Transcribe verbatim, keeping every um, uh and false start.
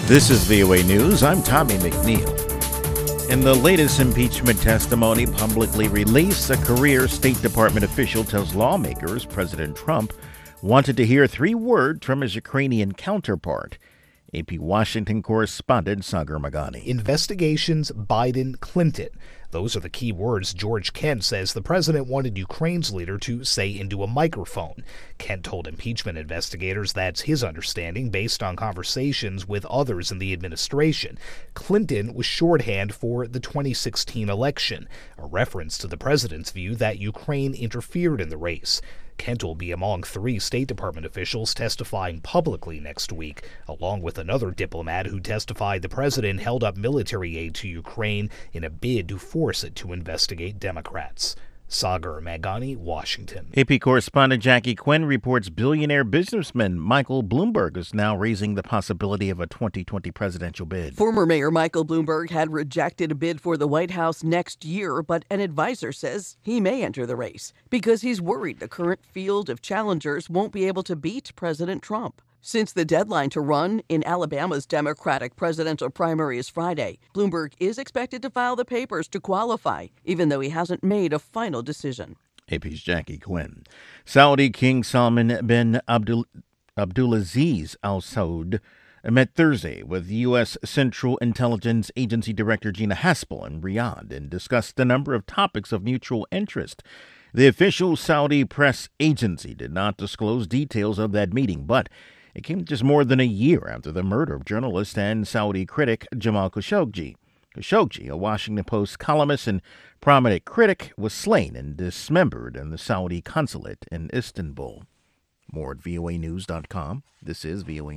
This is V O A News. I'm Tommy McNeil. In the latest impeachment testimony publicly released, a career State Department official tells lawmakers President Trump wanted to hear three words from his Ukrainian counterpart. A P Washington correspondent Sagar Meghani. Investigations Biden Clinton. Those are the key words George Kent says the president wanted Ukraine's leader to say into a microphone. Kent told impeachment investigators that's his understanding based on conversations with others in the administration. Clinton was shorthand for the twenty sixteen election, a reference to the president's view that Ukraine interfered in the race. Kent will be among three State Department officials testifying publicly next week, along with another diplomat who testified the president held up military aid to Ukraine in a bid to force it to investigate Democrats. Sagar Meghani, Washington. A P correspondent Jackie Quinn reports billionaire businessman Michael Bloomberg is now raising the possibility of a twenty twenty presidential bid. Former Mayor Michael Bloomberg had rejected a bid for the White House next year, but an advisor says he may enter the race because he's worried the current field of challengers won't be able to beat President Trump. Since the deadline to run in Alabama's Democratic presidential primary is Friday, Bloomberg is expected to file the papers to qualify, even though he hasn't made a final decision. A P's Jackie Quinn. Saudi King Salman bin Abdul, Abdulaziz Al Saud met Thursday with U S. Central Intelligence Agency Director Gina Haspel in Riyadh and discussed a number of topics of mutual interest. The official Saudi press agency did not disclose details of that meeting, but it came just more than a year after the murder of journalist and Saudi critic Jamal Khashoggi. Khashoggi, a Washington Post columnist and prominent critic, was slain and dismembered in the Saudi consulate in Istanbul. More at V O A news dot com. This is V O A.